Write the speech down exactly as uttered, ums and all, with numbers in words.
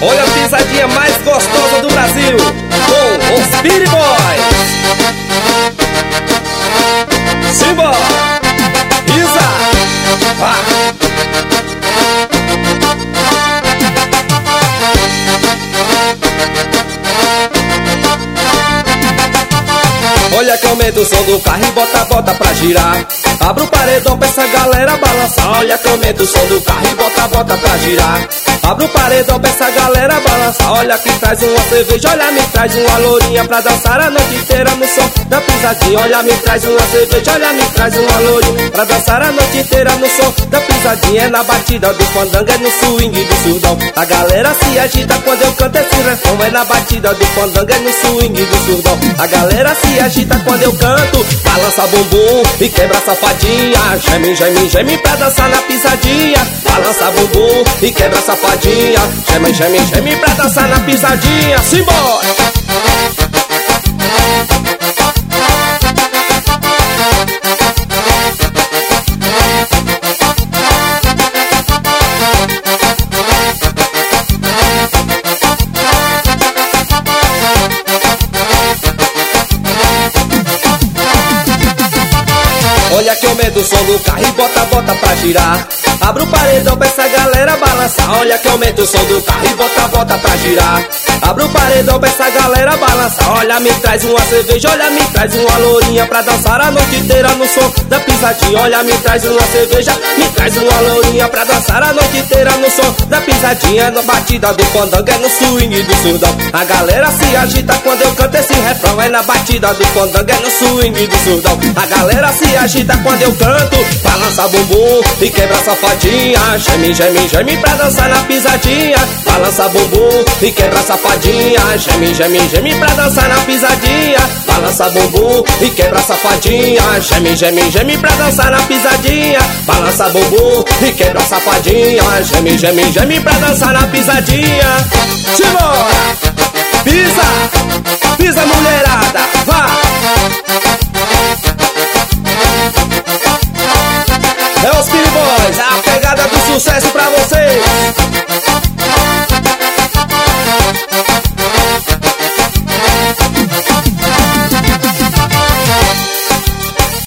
Olha a pisadinha mais gostosa do Brasil, com os Speed Boys. Simbora, pisa, ah. Olha que aumenta o som do carro e bota, bota pra girar. Abre o paredão pra essa galera balançar. Olha que aumenta o som do carro e bota, bota pra girar. Abre o paredão pra essa galera balançar. Olha que traz uma cerveja, olha me traz uma lourinha pra dançar a noite inteira no som da pisadinha. Olha me traz uma cerveja, olha me traz uma lourinha pra dançar a noite inteira no som da pisadinha. É na batida do fandango, é no swing do surdão. A galera se agita quando eu canto esse refrão. É na batida do fandango, é no swing do surdão. A galera se agita quando eu canto. Balança bumbum e quebra safadinha. Geme, geme, geme pra dançar na pisadinha. Balança bumbum e quebra safadinha. Geme, geme, geme pra dançar na pisadinha. Simbora! Olha que aumenta o som do carro e bota, bota pra girar. Abre o paredão pra essa galera balançar. Olha que aumenta o som do carro e bota, bota pra girar. Abre o paredão pra essa galera balançar. Olha, me traz uma cerveja, olha, me traz uma lourinha pra dançar a noite inteira no som da pisadinha. Olha, me traz uma cerveja, me traz uma lourinha pra dançar a noite inteira no som da pisadinha. Na batida do fandango, é no swing do surdão. A galera se agita quando eu canto esse refrão. É na batida do fandango, é no swing do surdão. A galera se agita quando eu canto. Balança bumbum e quebra safadinha. Geme, geme, geme pra dançar na pisadinha. Balança bumbum e quebra safadinha. Geme, geme, geme pra dançar na pisadinha. Balança bumbum e quebra safadinha. Geme, geme, geme pra dançar na pisadinha. Balança bumbum e quebra safadinha. Geme, geme, geme pra dançar na pisadinha. Simbora!